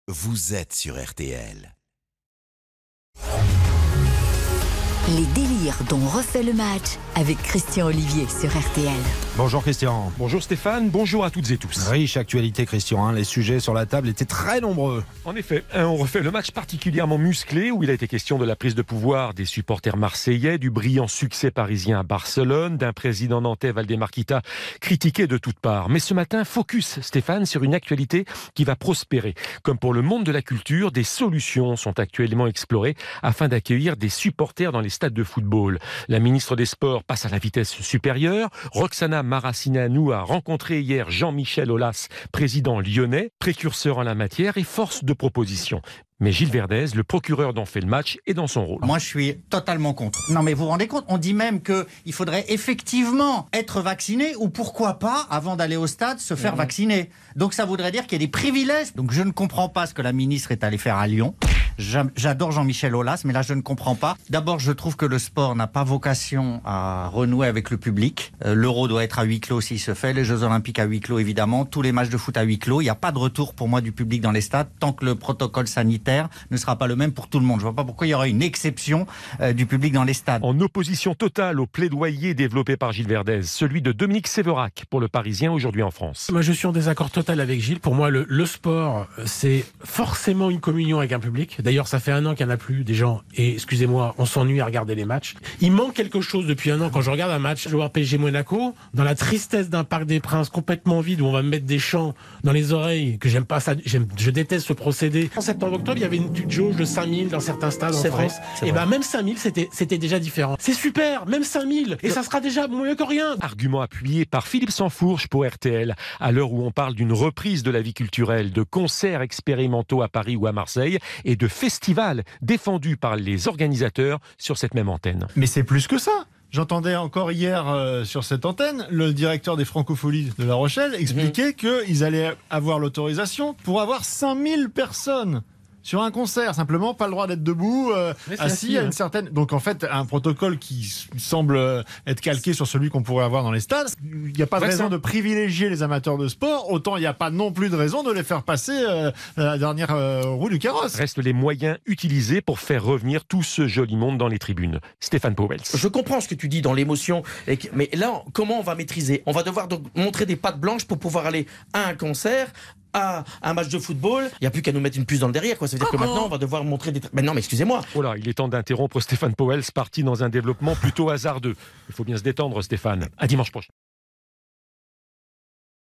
vous êtes sur RTL. Les délires dont refait le match avec Christian Olivier sur RTL. Bonjour Christian. Bonjour Stéphane, bonjour à toutes et tous. Riche actualité Christian, les sujets sur la table étaient très nombreux. En effet, on refait le match particulièrement musclé où il a été question de la prise de pouvoir des supporters marseillais, du brillant succès parisien à Barcelone, d'un président nantais Valdemar Kita critiqué de toutes parts. Mais ce matin, focus Stéphane sur une actualité qui va prospérer. Comme pour le monde de la culture, des solutions sont actuellement explorées afin d'accueillir des supporters dans les stades de football. La ministre des Sports passe à la vitesse supérieure. Roxana Maracineanu a rencontré hier Jean-Michel Aulas, président lyonnais, précurseur en la matière et force de proposition. Mais Gilles Verdez, le procureur dont fait le match, est dans son rôle. Moi, je suis totalement contre. Non, mais vous vous rendez compte, on dit même qu'il faudrait effectivement être vacciné ou pourquoi pas, avant d'aller au stade, se faire vacciner. Donc ça voudrait dire qu'il y a des privilèges. Donc je ne comprends pas ce que la ministre est allée faire à Lyon. J'adore Jean-Michel Aulas, mais là je ne comprends pas. D'abord, je trouve que le sport n'a pas vocation à renouer avec le public. L'Euro doit être à huis clos s'il se fait, les Jeux Olympiques à huis clos évidemment, tous les matchs de foot à huis clos. Il n'y a pas de retour pour moi du public dans les stades tant que le protocole sanitaire ne sera pas le même pour tout le monde. Je ne vois pas pourquoi il y aurait une exception du public dans les stades. En opposition totale au plaidoyer développé par Gilles Verdez, celui de Dominique Séverac pour le Parisien aujourd'hui en France. Moi je suis en désaccord total avec Gilles. Pour moi le sport c'est forcément une communion avec un public. D'ailleurs ça fait 1 an qu'il n'y en a plus des gens et excusez-moi on s'ennuie à regarder les matchs. Il manque quelque chose depuis 1 an quand je regarde un match. Je vois PSG Monaco dans la tristesse d'un Parc des Princes complètement vide où on va me mettre des chants dans les oreilles que j'aime pas ça. Je déteste ce procédé. En septembre-octobre il y avait une jauge de 5000 dans certains stades en France. Et ben même 5000 c'était déjà différent. C'est super, même 5000 et ça sera déjà mieux que rien. Argument appuyé par Philippe Sansfourche pour RTL, à l'heure où on parle d'une reprise de la vie culturelle, de concerts expérimentaux à Paris ou à Marseille et de festivals défendus par les organisateurs sur cette même antenne. Mais c'est plus que ça. J'entendais encore hier sur cette antenne le directeur des Francopholies de La Rochelle expliquer qu'ils allaient avoir l'autorisation pour avoir 5000 personnes sur un concert, simplement pas le droit d'être debout, assis à une certaine... Donc en fait, un protocole qui semble être calqué sur celui qu'on pourrait avoir dans les stades. Il n'y a pas de raison de privilégier les amateurs de sport, autant il n'y a pas non plus de raison de les faire passer la dernière roue du carrosse. Restent les moyens utilisés pour faire revenir tout ce joli monde dans les tribunes. Stéphane Powell. Je comprends ce que tu dis dans l'émotion, mais là, comment on va maîtriser ? On va devoir donc montrer des pattes blanches pour pouvoir aller à un concert, à un match de football. Il n'y a plus qu'à nous mettre une puce dans le derrière, quoi. Ça veut dire que maintenant, on va devoir montrer des... Mais non, mais excusez-moi. Oh là, il est temps d'interrompre Stéphane Powell, parti dans un développement plutôt hasardeux. Il faut bien se détendre, Stéphane. À dimanche prochain.